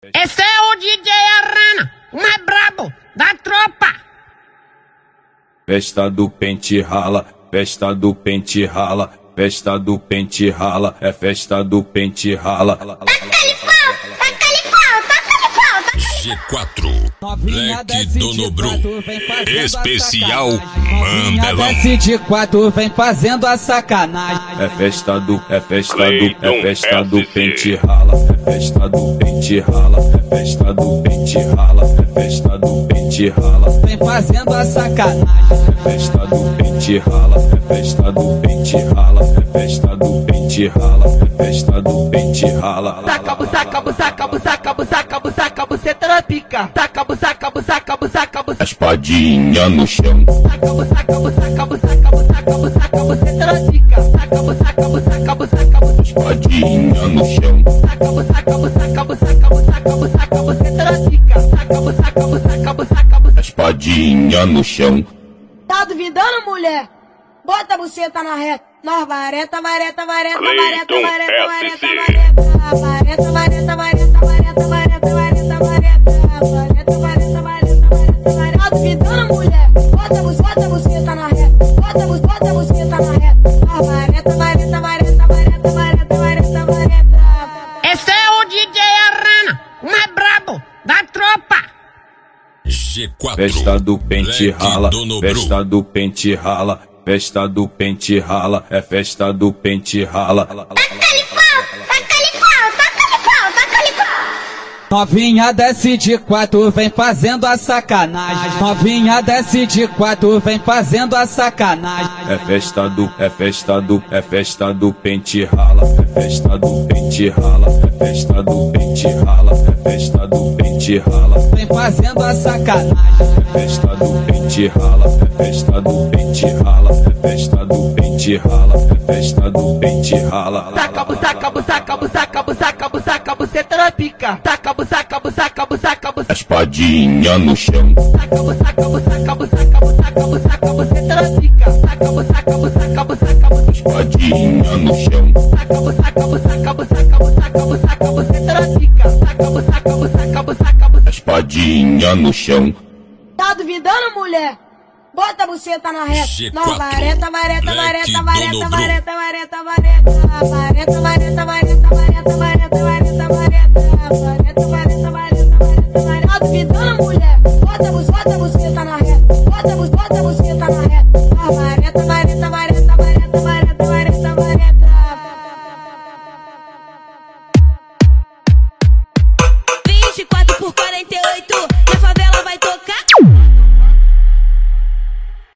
Esse é o DJ Arana, o mais brabo da tropa. Festa do pente rala, festa do pente rala, festa do pente rala, é festa do pente rala. G4 Black Donobru Especial Mandelão. Desce de 4, vem fazendo a sacanagem. É festa do pente rala, é festa do pente rala, é festa do pente rala, é festa do pente rala. Vem fazendo a sacanagem. É festa do pente rala, é festa do pente rala, é festa do pente rala, é festa do pente rala. Saca, buçaca, buçaca, buçaca, buçaca, buçaca, buceta na pica. Taca, buçaca, buçaca, buçaca, buçaca. Espadinha no chão. Saca, buçaca, buçaca, buçaca, buçaca, buçaca, buceta na pica. Taca, buçaca, buçaca, buçaca, buçaca. Espadinha no chão. Saca, buçaca, buçaca, buçaca, buçaca, buçaca, buceta na pica. Taca, buçaca, buçaca, buçaca, buçaca. Espadinha no chão. Tá duvidando, mulher? Bota a buceta na reta. Nós vareta, vareta, vareta, vareta, vareta, vareta, vareta, vareta, vareta, vareta, vareta, vareta, vareta, vareta, vareta, vareta, vareta. Tá duvidando, mulher? Bota a buceta na reta. Bota a buceta na reta. Nós vareta, vareta, vareta, vareta, vareta, vareta, vareta. Esse é o DJ Arana, o mais brabo da tropa. G4 Festa do pente Black rala, Donobru. festa do pente rala, festa do pente rala, é festa do pente rala. Novinha desce de 4, vem fazendo a sacanagem. Novinha desce de 4, vem fazendo a sacanagem. É festa do pente rala, é festa do pente rala, é festa do pente rala, é festa do pente rala. Vem fazendo a sacanagem. É festa do pente rala, é festa do pente rala, é festa do pente rala, é festa do pente rala. Saca, buçaca, buçaca, buçaca, buçaca, buçaca, buceta na pica. Taca, buçaca, buçaca, buçaca, buçaca. Espadinha no chão. Saca, buçaca, buçaca, buçaca, buçaca, buçaca, buceta na pica. Taca, buçaca, buçaca, buçaca, buçaca. Espadinha no chão. Saca, buçaca, buçaca, buçaca, buçaca, buçaca, buceta na pica. Saca, buçaca, buçaca, buçaca, buçaca. Espadinha no chão. Tá duvidando, mulher? Bota a buceta na reta. G4 Nós vareta, vareta, Black vareta, vareta, Donobru. vareta, vareta, vareta, vareta, vareta, vareta, vareta, vareta, vareta, vareta, vareta, vareta, vareta, vareta. Tá duvidando, mulher? Bota a buceta